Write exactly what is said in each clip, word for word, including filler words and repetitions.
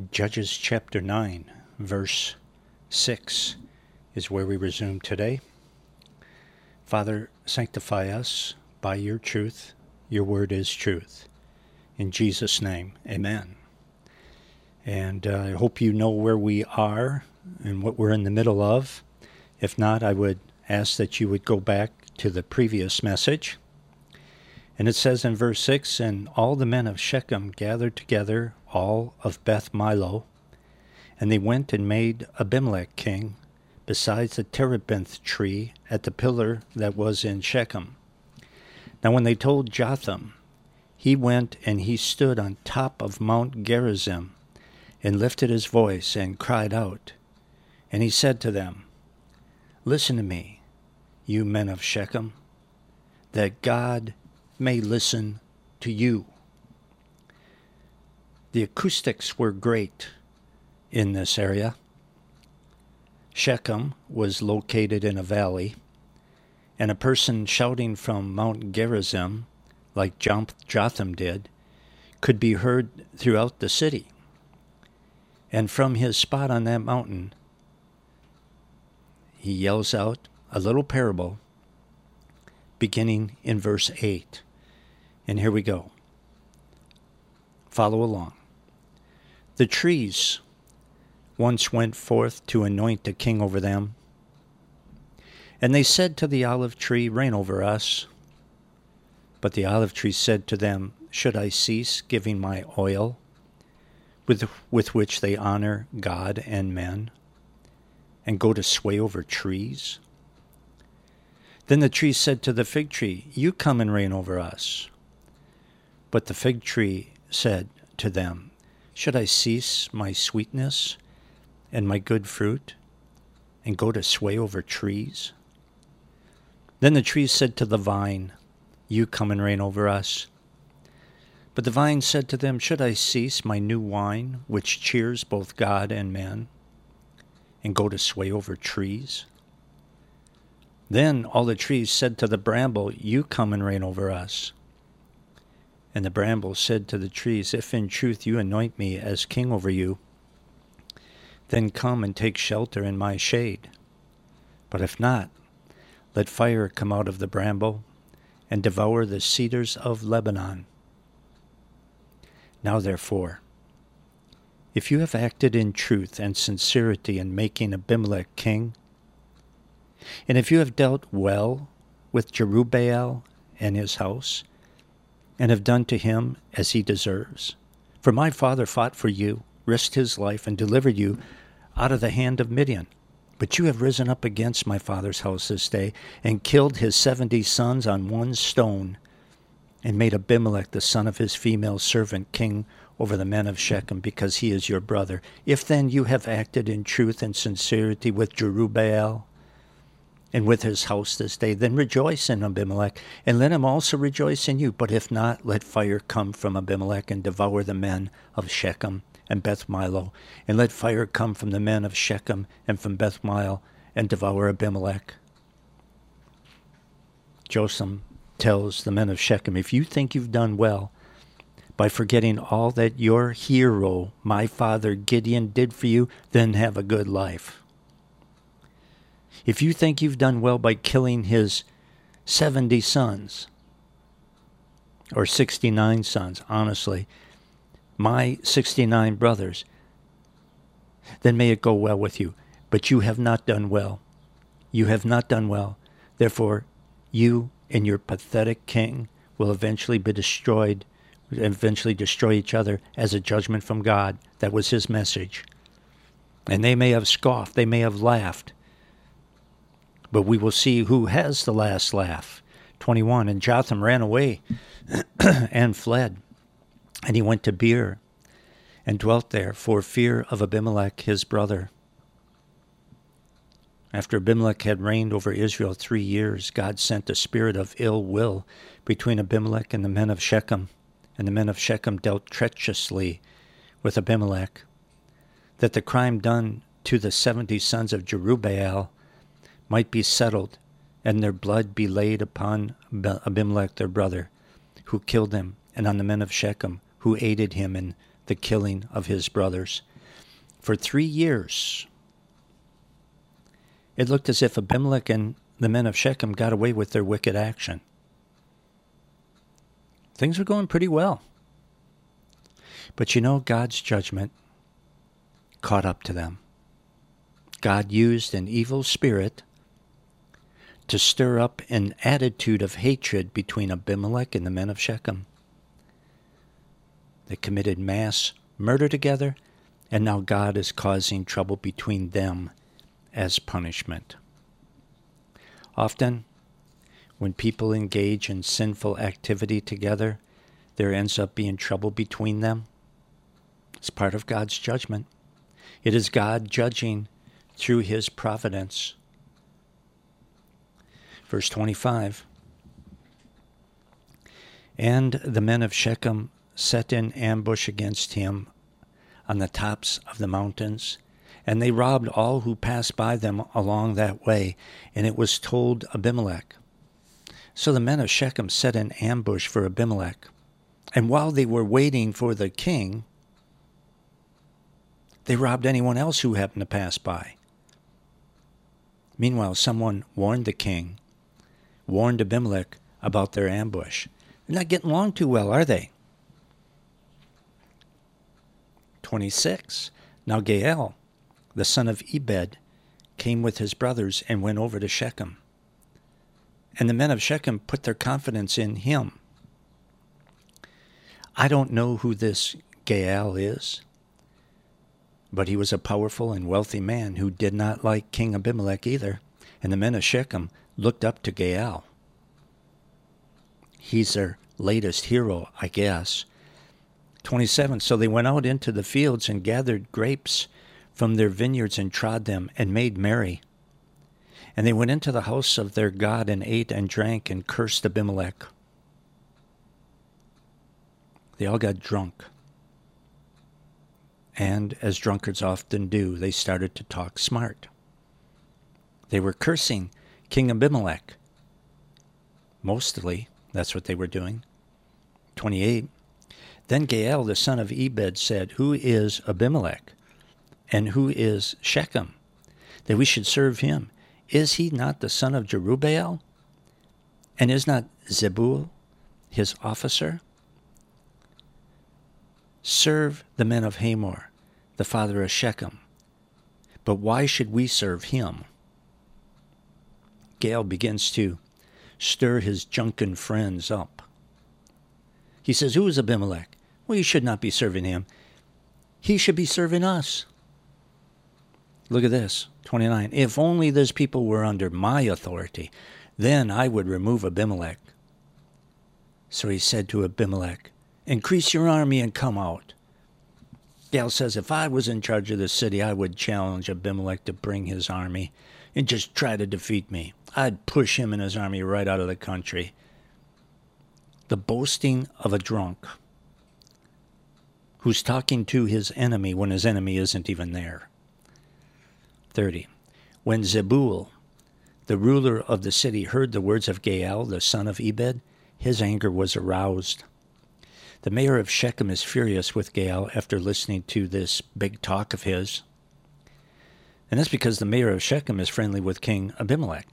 Judges chapter nine, verse six is where we resume today. Father, sanctify us by your truth. Your word is truth. In Jesus' name, amen. And uh, I hope you know where we are and what we're in the middle of. If not, I would ask that you would go back to the previous message. And it says in verse six, "And all the men of Shechem gathered together, all of Beth Milo, and they went and made Abimelech king, besides the terebinth tree at the pillar that was in Shechem. Now when they told Jotham, he went and he stood on top of Mount Gerizim, and lifted his voice and cried out. And he said to them, Listen to me, you men of Shechem, that God may listen to you." The acoustics were great in this area. Shechem was located in a valley, and a person shouting from Mount Gerizim, like Jotham did, could be heard throughout the city. And from his spot on that mountain, he yells out a little parable beginning in verse eight. And here we go. Follow along. "The trees once went forth to anoint a king over them. And they said to the olive tree, Reign over us. But the olive tree said to them, Should I cease giving my oil, with, with which they honor God and men, and go to sway over trees? Then the tree said to the fig tree, You come and reign over us. But the fig tree said to them, Should I cease my sweetness and my good fruit, and go to sway over trees? Then the tree said to the vine, You come and reign over us. But the vine said to them, Should I cease my new wine, which cheers both God and men, and go to sway over trees? Then all the trees said to the bramble, You come and reign over us. And the bramble said to the trees, If in truth you anoint me as king over you, then come and take shelter in my shade. But if not, let fire come out of the bramble and devour the cedars of Lebanon. Now therefore, if you have acted in truth and sincerity in making Abimelech king, and if you have dealt well with Jerubbaal and his house, and have done to him as he deserves, for my father fought for you, risked his life, and delivered you out of the hand of Midian. But you have risen up against my father's house this day, and killed his seventy sons on one stone, and made Abimelech the son of his female servant king over the men of Shechem, because he is your brother. If then you have acted in truth and sincerity with Jerubbaal, and with his house this day, then rejoice in Abimelech, and let him also rejoice in you. But if not, let fire come from Abimelech and devour the men of Shechem and Beth Milo, and let fire come from the men of Shechem and from Beth Milo and devour Abimelech." Jotham tells the men of Shechem, If you think you've done well by forgetting all that your hero, my father Gideon, did for you, then have a good life. If you think you've done well by killing his seventy sons, or sixty-nine sons, honestly, my sixty-nine brothers, then may it go well with you. But you have not done well. You have not done well. Therefore, you and your pathetic king will eventually be destroyed, eventually destroy each other as a judgment from God. That was his message. And they may have scoffed, they may have laughed, but we will see who has the last laugh. twenty-one, "And Jotham ran away and fled, and he went to Beer, and dwelt there for fear of Abimelech his brother. After Abimelech had reigned over Israel three years, God sent a spirit of ill will between Abimelech and the men of Shechem, and the men of Shechem dealt treacherously with Abimelech, that the crime done to the seventy sons of Jerubbaal might be settled, and their blood be laid upon Abimelech their brother, who killed them, and on the men of Shechem, who aided him in the killing of his brothers. For three years, it looked as if Abimelech and the men of Shechem got away with their wicked action. Things were going pretty well. But you know, God's judgment caught up to them. God used an evil spirit to stir up an attitude of hatred between Abimelech and the men of Shechem. They committed mass murder together, and now God is causing trouble between them as punishment. Often, when people engage in sinful activity together, there ends up being trouble between them. It's part of God's judgment. It is God judging through his providence. Verse twenty-five. And the men of Shechem set in ambush against him on the tops of the mountains, and they robbed all who passed by them along that way. And it was told Abimelech. So the men of Shechem set an ambush for Abimelech. And while they were waiting for the king, they robbed anyone else who happened to pass by. Meanwhile, someone warned the king, warned Abimelech about their ambush. They're not getting along too well, are they? twenty-six. Now Gaal, the son of Ebed, came with his brothers and went over to Shechem. And the men of Shechem put their confidence in him. I don't know who this Gaal is, but he was a powerful and wealthy man who did not like King Abimelech either. And the men of Shechem looked up to Gaal. He's their latest hero, I guess. twenty-seven. So they went out into the fields and gathered grapes from their vineyards and trod them and made merry. And they went into the house of their God and ate and drank and cursed Abimelech. They all got drunk. And, as drunkards often do, they started to talk smart. They were cursing King Abimelech. Mostly, that's what they were doing. twenty-eight. Then Gaal, the son of Ebed, said, Who is Abimelech? And who is Shechem, that we should serve him? Is he not the son of Jerubbaal? And is not Zebul his officer? Serve the men of Hamor, the father of Shechem. But why should we serve him? Gaal begins to stir his drunken friends up. He says, Who is Abimelech? Well, you should not be serving him. He should be serving us. Look at this, twenty-nine. If only those people were under my authority, then I would remove Abimelech. So he said to Abimelech, Increase your army and come out. Gaal says, if I was in charge of the city, I would challenge Abimelech to bring his army and just try to defeat me. I'd push him and his army right out of the country. The boasting of a drunk who's talking to his enemy when his enemy isn't even there. thirty. When Zebul, the ruler of the city, heard the words of Gaal, the son of Ebed, his anger was aroused. The mayor of Shechem is furious with Gaal after listening to this big talk of his. And that's because the mayor of Shechem is friendly with King Abimelech.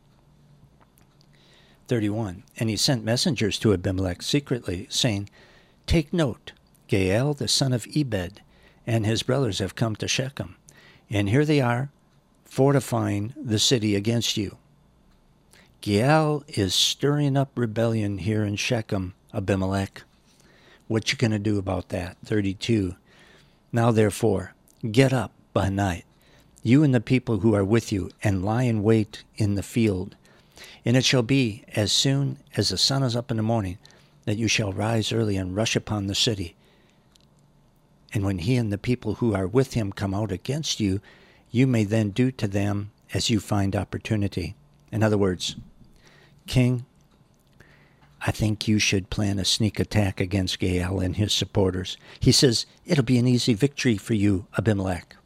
thirty-one. And he sent messengers to Abimelech secretly, saying, Take note, Gaal, the son of Ebed, and his brothers have come to Shechem, and here they are, fortifying the city against you. Gaal is stirring up rebellion here in Shechem, Abimelech. What you going to do about that? thirty-two. Now therefore, get up by night, you and the people who are with you, and lie in wait in the field. And it shall be, as soon as the sun is up in the morning, that you shall rise early and rush upon the city. And when he and the people who are with him come out against you, you may then do to them as you find opportunity. In other words, King, I think you should plan a sneak attack against Gaal and his supporters. He says, it'll be an easy victory for you, Abimelech.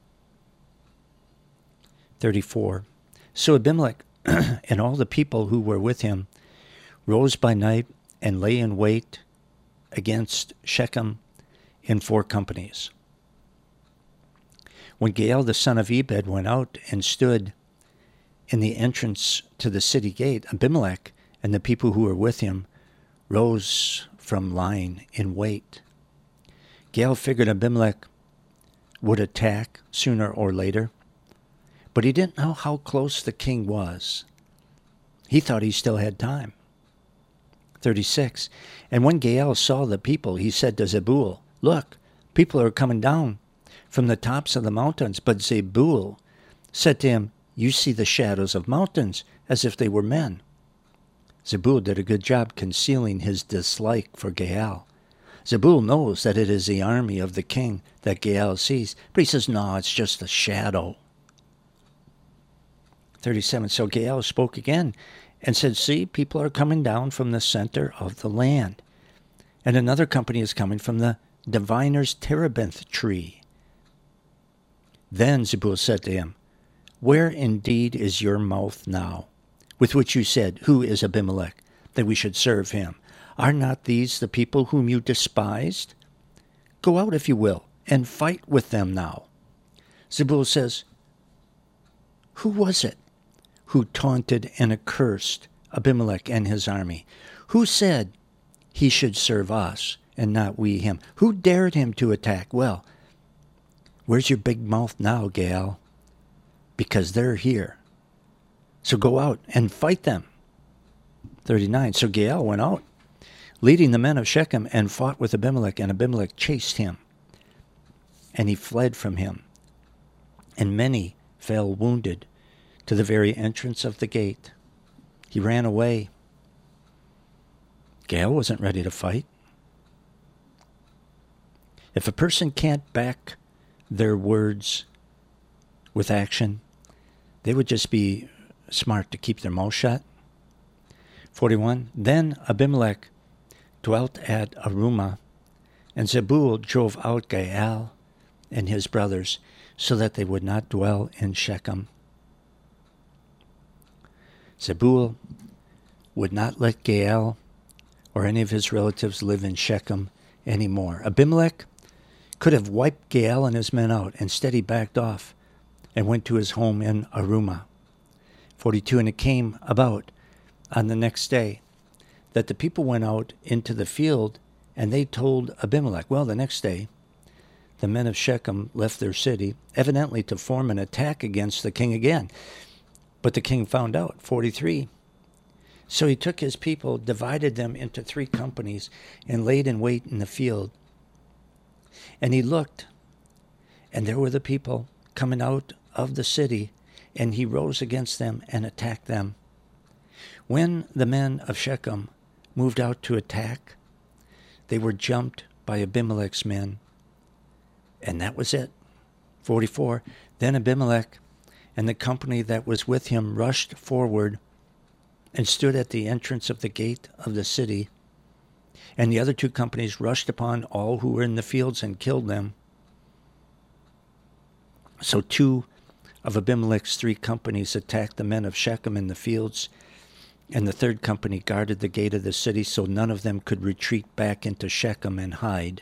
thirty-four. So Abimelech and all the people who were with him rose by night and lay in wait against Shechem in four companies. When Gaal the son of Ebed went out and stood in the entrance to the city gate, Abimelech and the people who were with him rose from lying in wait. Gaal figured Abimelech would attack sooner or later, but he didn't know how close the king was. He thought he still had time. thirty-six. And when Gaal saw the people, he said to Zebul, "Look, people are coming down from the tops of the mountains." But Zebul said to him, "You see the shadows of mountains as if they were men." Zebul did a good job concealing his dislike for Gaal. Zebul knows that it is the army of the king that Gaal sees, but he says, "No, it's just a shadow." thirty-seven. So Gaal spoke again and said, "See, people are coming down from the center of the land, and another company is coming from the diviner's terebinth tree." Then Zebul said to him, "Where indeed is your mouth now, with which you said, 'Who is Abimelech, that we should serve him?' Are not these the people whom you despised? Go out, if you will, and fight with them now." Zebul says, "Who was it who taunted and accursed Abimelech and his army? Who said he should serve us and not we him? Who dared him to attack? Well, where's your big mouth now, Gaal? Because they're here. So go out and fight them." thirty-nine. So Gaal went out, leading the men of Shechem, and fought with Abimelech, and Abimelech chased him, and he fled from him. And many fell wounded to the very entrance of the gate. He ran away. Gaal wasn't ready to fight. If a person can't back their words with action, they would just be smart to keep their mouth shut. forty-one. Then Abimelech dwelt at Arumah, and Zebul drove out Gaal and his brothers, so that they would not dwell in Shechem. Zebul would not let Gaal or any of his relatives live in Shechem anymore. Abimelech could have wiped Gaal and his men out. Instead, he backed off and went to his home in Arumah. forty-two. And it came about on the next day that the people went out into the field, and they told Abimelech. Well, the next day, the men of Shechem left their city, evidently to form an attack against the king again. But the king found out. forty-three. So he took his people, divided them into three companies, and laid in wait in the field. And he looked, and there were the people coming out of the city, and he rose against them and attacked them. When the men of Shechem moved out to attack, they were jumped by Abimelech's men, and that was it. forty-four. Then Abimelech and the company that was with him rushed forward and stood at the entrance of the gate of the city. And the other two companies rushed upon all who were in the fields and killed them. So two of Abimelech's three companies attacked the men of Shechem in the fields, and the third company guarded the gate of the city, so none of them could retreat back into Shechem and hide.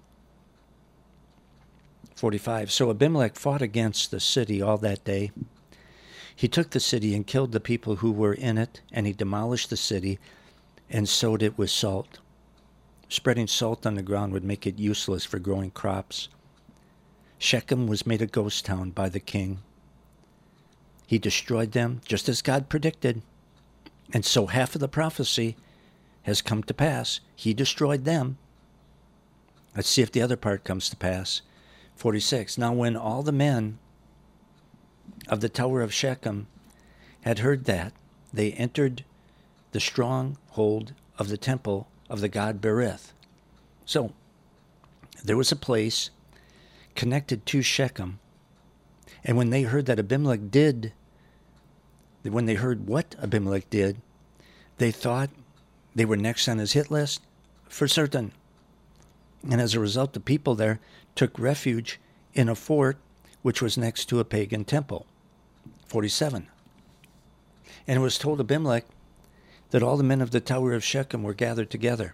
forty-five. So Abimelech fought against the city all that day. He took the city and killed the people who were in it, and he demolished the city and sowed it with salt. Spreading salt on the ground would make it useless for growing crops. Shechem was made a ghost town by the king. He destroyed them, just as God predicted. And so half of the prophecy has come to pass. He destroyed them. Let's see if the other part comes to pass. forty-six. Now when all the men of the tower of Shechem had heard that, they entered the stronghold of the temple of the god Berith. So there was a place connected to Shechem. And when they heard that Abimelech did, when they heard what Abimelech did, they thought they were next on his hit list for certain. And as a result, the people there took refuge in a fort which was next to a pagan temple. forty-seven. And it was told Abimelech that all the men of the tower of Shechem were gathered together.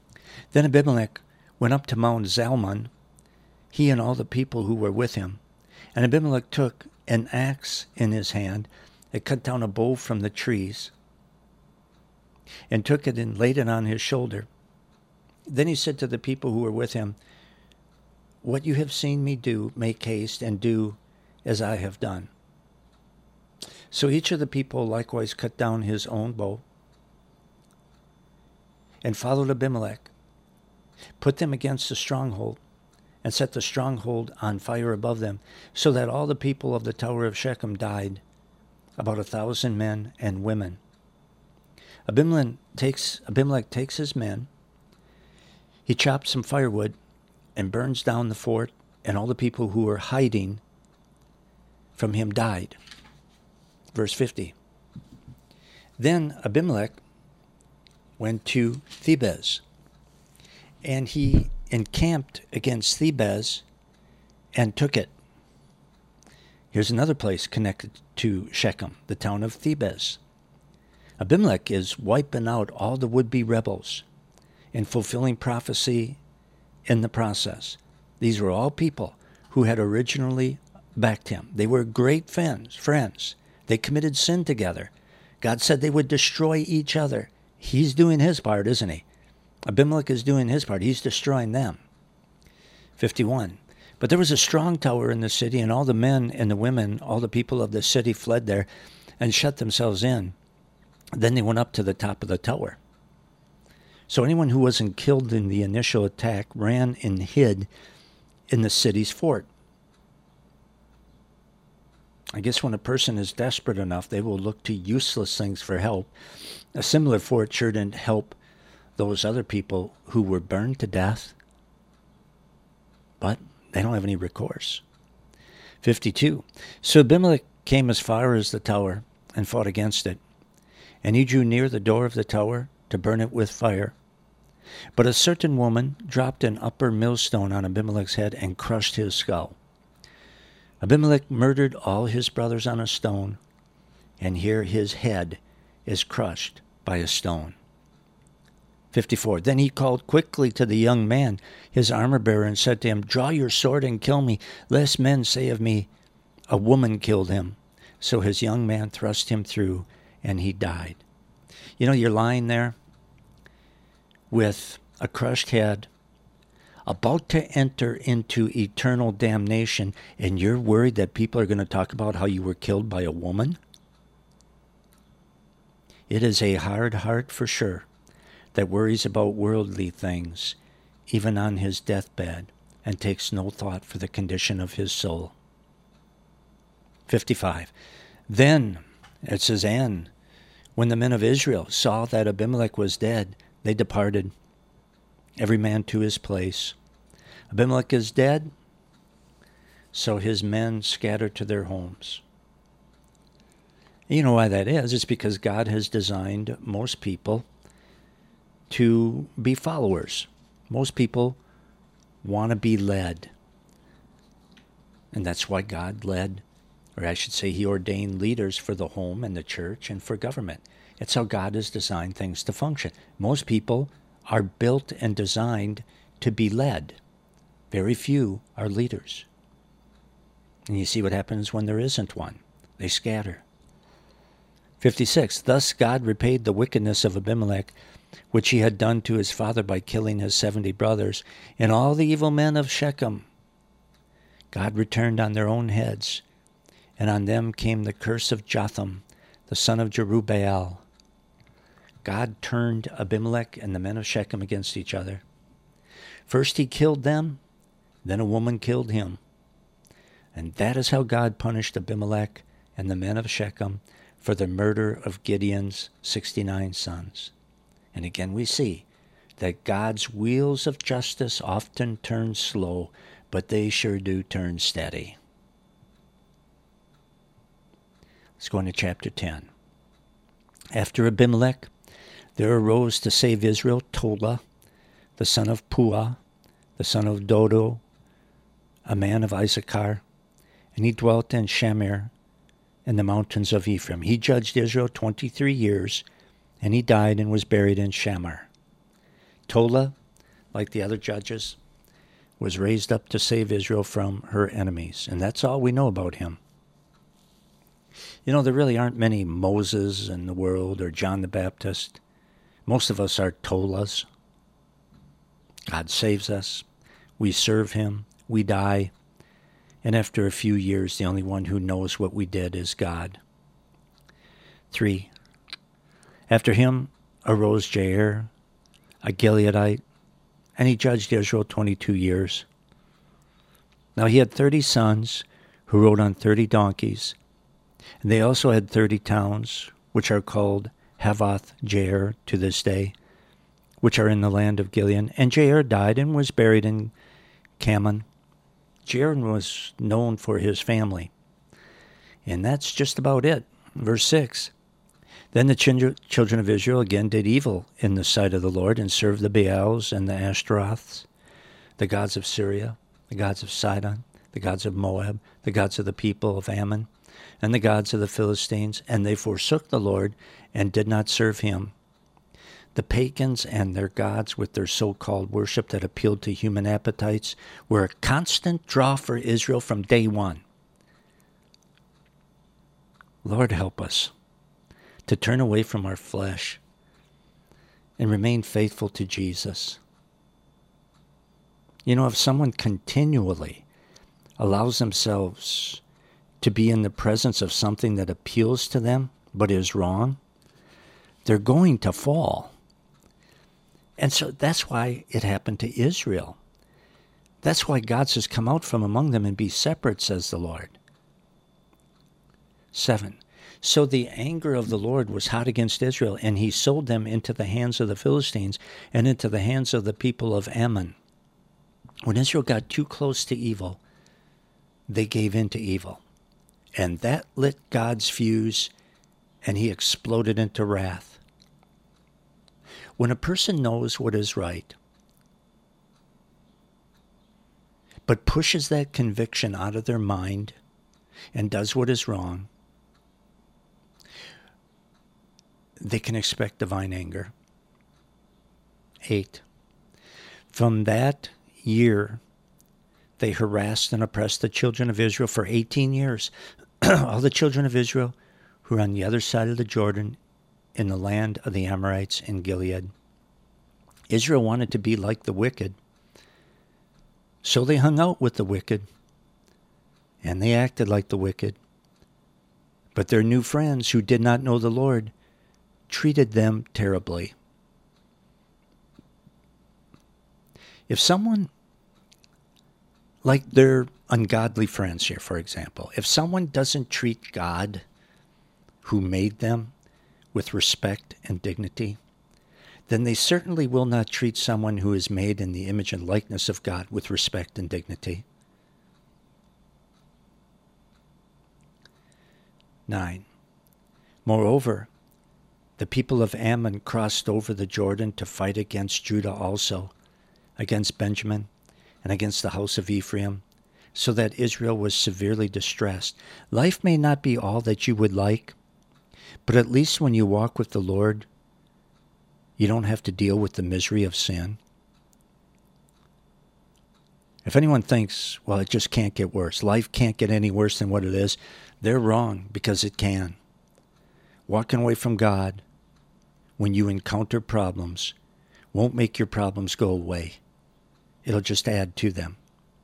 Then Abimelech went up to Mount Zalmon, he and all the people who were with him, And Abimelech took an axe in his hand and cut down a bough from the trees and took it and laid it on his shoulder. Then he said to the people who were with him, "What you have seen me do, make haste and do as I have done." So each of the people likewise cut down his own bow and followed Abimelech, put them against the stronghold, and set the stronghold on fire above them, so that all the people of the tower of Shechem died, about a thousand men and women. Abimelech takes, Abimelech takes his men, he chops some firewood, and burns down the fort, and all the people who were hiding from him died. Verse fifty. Then Abimelech went to Thebez, and he encamped against Thebez and took it. Here's another place connected to Shechem, the town of Thebez. Abimelech is wiping out all the would-be rebels and fulfilling prophecy in the process. These were all people who had originally backed him. They were great friends. friends. They committed sin together. God said they would destroy each other. He's doing his part, isn't he? Abimelech is doing his part. He's destroying them. fifty-one. But there was a strong tower in the city, and all the men and the women, all the people of the city fled there and shut themselves in. Then they went up to the top of the tower. So anyone who wasn't killed in the initial attack ran and hid in the city's fort. I guess when a person is desperate enough, they will look to useless things for help. A similar fort sure didn't help those other people who were burned to death, but they don't have any recourse. fifty-two. So Abimelech came as far as the tower and fought against it, and he drew near the door of the tower to burn it with fire. But a certain woman dropped an upper millstone on Abimelech's head and crushed his skull. Abimelech murdered all his brothers on a stone, and here his head is crushed by a stone. fifty-four. Then he called quickly to the young man, his armor-bearer, and said to him, "Draw your sword and kill me, lest men say of me, a woman killed him." So his young man thrust him through, and he died. You know, you're lying there with a crushed head, about to enter into eternal damnation, and you're worried that people are going to talk about how you were killed by a woman? It is a hard heart for sure that worries about worldly things, even on his deathbed, and takes no thought for the condition of his soul. fifty-five. Then, it says, and when the men of Israel saw that Abimelech was dead, they departed, every man to his place. Abimelech is dead, so his men scattered to their homes. You know why that is? It's because God has designed most people to be followers. Most people want to be led. And that's why God led, or I should say he ordained leaders for the home and the church and for government. It's how God has designed things to function. Most people are built and designed to be led. Very few are leaders. And you see what happens when there isn't one. They scatter. fifty-six. Thus God repaid the wickedness of Abimelech, which he had done to his father by killing his seventy brothers, and all the evil men of Shechem. God returned on their own heads, and on them came the curse of Jotham, the son of Jerubbaal. God turned Abimelech and the men of Shechem against each other. First he killed them, then a woman killed him. And that is how God punished Abimelech and the men of Shechem for the murder of Gideon's sixty-nine sons. And again we see that God's wheels of justice often turn slow, but they sure do turn steady. Let's go into chapter ten. After Abimelech, there arose to save Israel Tola, the son of Puah, the son of Dodo, a man of Issachar, and he dwelt in Shamir, in the mountains of Ephraim. He judged Israel twenty-three years, and he died and was buried in Shamir. Tola, like the other judges, was raised up to save Israel from her enemies. And that's all we know about him. You know, there really aren't many Moses in the world or John the Baptist. Most of us are Tolas. God saves us. We serve him. We die. And after a few years, the only one who knows what we did is God. Three. After him arose Jair, a Gileadite, and he judged Israel twenty-two years. Now he had thirty sons who rode on thirty donkeys, and they also had thirty towns, which are called Havoth Jair to this day, which are in the land of Gilead. And Jair died and was buried in Cammon. Jair was known for his family. And that's just about it. Verse six. Then the children of Israel again did evil in the sight of the Lord and served the Baals and the Ashtaroths, the gods of Syria, the gods of Sidon, the gods of Moab, the gods of the people of Ammon, and the gods of the Philistines, and they forsook the Lord and did not serve him. The pagans and their gods with their so-called worship that appealed to human appetites were a constant draw for Israel from day one. Lord, help us to turn away from our flesh and remain faithful to Jesus. You know, if someone continually allows themselves to be in the presence of something that appeals to them but is wrong, they're going to fall. And so that's why it happened to Israel. That's why God says, come out from among them and be separate, says the Lord. Seven. So the anger of the Lord was hot against Israel, and he sold them into the hands of the Philistines and into the hands of the people of Ammon. When Israel got too close to evil, they gave in to evil. And that lit God's fuse, and he exploded into wrath. When a person knows what is right, but pushes that conviction out of their mind and does what is wrong, they can expect divine anger. Eight. From that year, they harassed and oppressed the children of Israel for eighteen years. All the children of Israel who were on the other side of the Jordan in the land of the Amorites in Gilead. Israel wanted to be like the wicked, so they hung out with the wicked, and they acted like the wicked. But their new friends who did not know the Lord treated them terribly. If someone, like their ungodly friends here, for example, if someone doesn't treat God, who made them, with respect and dignity, then they certainly will not treat someone who is made in the image and likeness of God with respect and dignity. Nine. Moreover, the people of Ammon crossed over the Jordan to fight against Judah also, against Benjamin, and against the house of Ephraim, so that Israel was severely distressed. Life may not be all that you would like, but at least when you walk with the Lord, you don't have to deal with the misery of sin. If anyone thinks, well, it just can't get worse, life can't get any worse than what it is, they're wrong, because it can. Walking away from God when you encounter problems won't make your problems go away. It'll just add to them.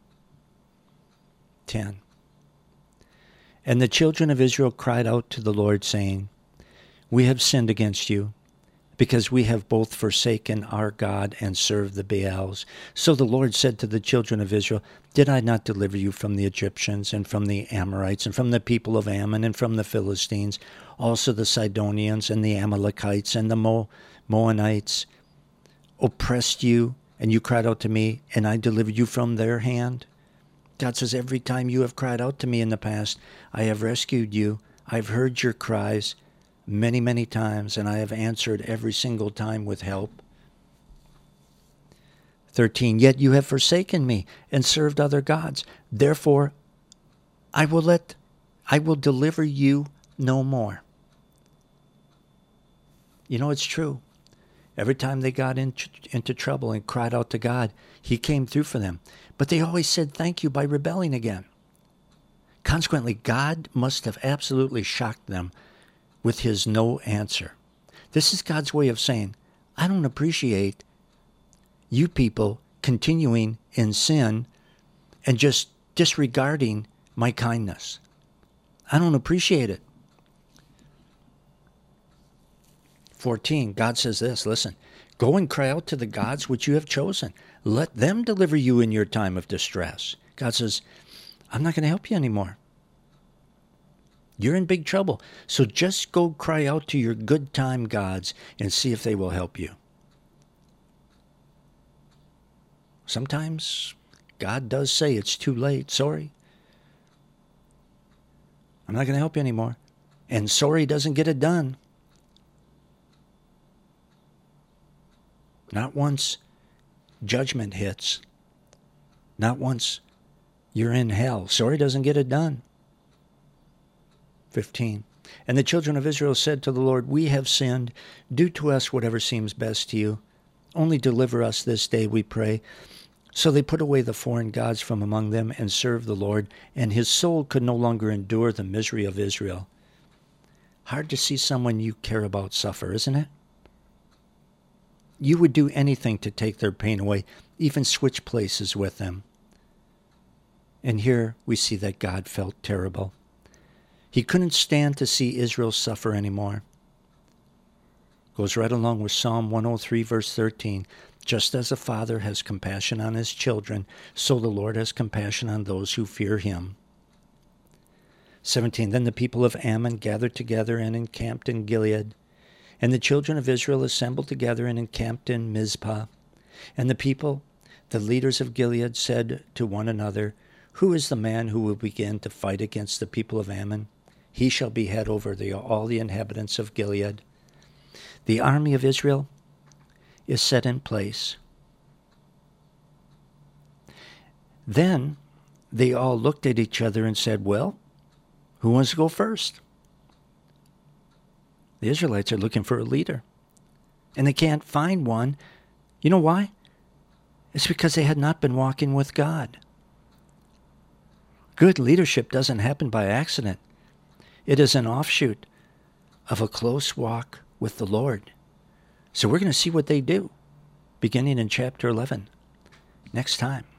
Ten. And the children of Israel cried out to the Lord, saying, we have sinned against you, because we have both forsaken our God and served the Baals. So the Lord said to the children of Israel, did I not deliver you from the Egyptians and from the Amorites and from the people of Ammon and from the Philistines, also the Sidonians and the Amalekites and the Mo- Moabites oppressed you, and you cried out to me, and I delivered you from their hand? God says, every time you have cried out to me in the past, I have rescued you. I've heard your cries many, many times, and I have answered every single time with help. thirteen. Yet you have forsaken me and served other gods. Therefore, I will let, I will deliver you no more. You know, it's true. Every time they got into, into trouble and cried out to God, he came through for them. But they always said thank you by rebelling again. Consequently, God must have absolutely shocked them with his no answer. This is God's way of saying, I don't appreciate you people continuing in sin and just disregarding my kindness. I don't appreciate it. fourteen, God says this, listen, go and cry out to the gods which you have chosen. Let them deliver you in your time of distress. God says, I'm not going to help you anymore. You're in big trouble. So just go cry out to your good time gods and see if they will help you. Sometimes God does say it's too late. Sorry. I'm not going to help you anymore. And sorry doesn't get it done. Not once judgment hits. Not once you're in hell. Sorry doesn't get it done. fifteen. And the children of Israel said to the Lord, we have sinned. Do to us whatever seems best to you. Only deliver us this day, we pray. So they put away the foreign gods from among them and served the Lord, and his soul could no longer endure the misery of Israel. Hard to see someone you care about suffer, isn't it? You would do anything to take their pain away, even switch places with them. And here we see that God felt terrible. He couldn't stand to see Israel suffer anymore. Goes right along with Psalm one oh three, verse thirteen. Just as a father has compassion on his children, so the Lord has compassion on those who fear him. seventeen. Then the people of Ammon gathered together and encamped in Gilead. And the children of Israel assembled together and encamped in Mizpah. And the people, the leaders of Gilead, said to one another, who is the man who will begin to fight against the people of Ammon? He shall be head over the, all the inhabitants of Gilead. The army of Israel is set in place. Then they all looked at each other and said, well, who wants to go first? The Israelites are looking for a leader, and they can't find one. You know why? It's because they had not been walking with God. Good leadership doesn't happen by accident. It is an offshoot of a close walk with the Lord. So we're going to see what they do, beginning in chapter eleven, next time.